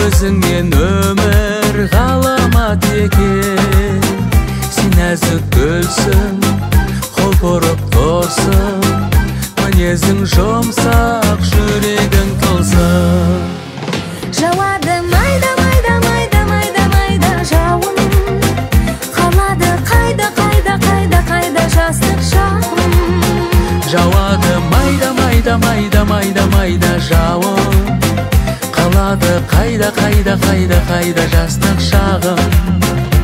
өзіңнен өмір ғаламат екен. Сен нәзік гүлсің, құлпырып тұрсың, мінезің жұмсақ, жүрегің тылсым. Жауады майда майда майда майда майда жауын, қалады қайда қайда қайда қайда жастық шағым. Жауады майда майда майда майда майда жауын, қалады қайда қайда қайда қайда жастық шағым.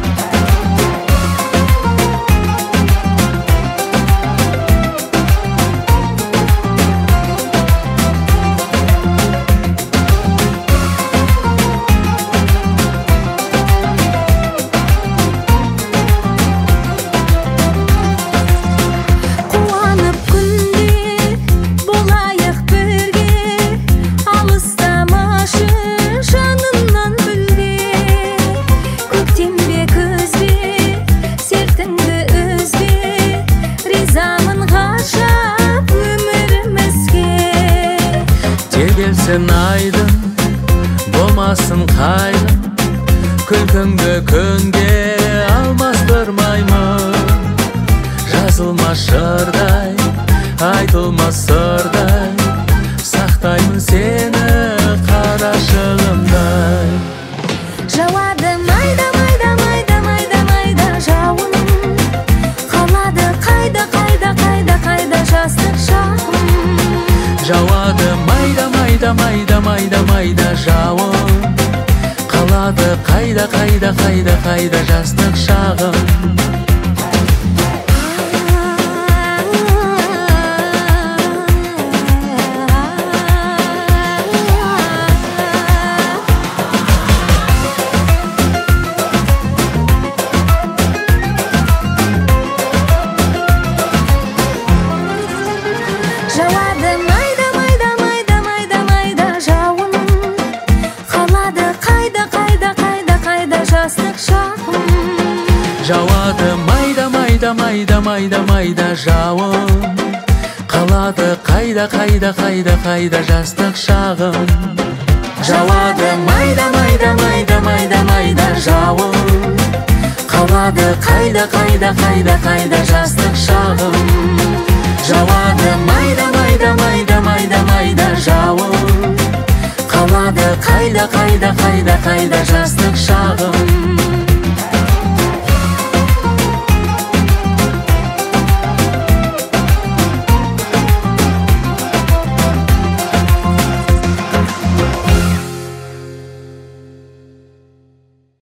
Тербелсін айдын, болмасын қайғым, күлкіңді күнге алмастырмаймын. Жазылмас жырдай, айтылмас сырдай, сақтаймын сені қарашығымдай. Жауады майда майда майда майда майда жауын, қалады қайда қайда қайда қайда жастық шағым. Жауады майда майда майда майда майда жауын, қалады қайда қайда қайда қайда жастық шағым. Жауады майда майда майда майда майда жауын, қалады қайда қайда қайда қайда жастық шағым. Жауады майда майда майда майда майда жауын, қалады қайда қайда қайда қайда жастық шағым. Жауады майда майда майда майда майда жауын, қалады қайда қайда қайда қайда жастық шағым. Жауады майда майда майда майда майда жауын, қалады қайда қайда қайда қайда жастық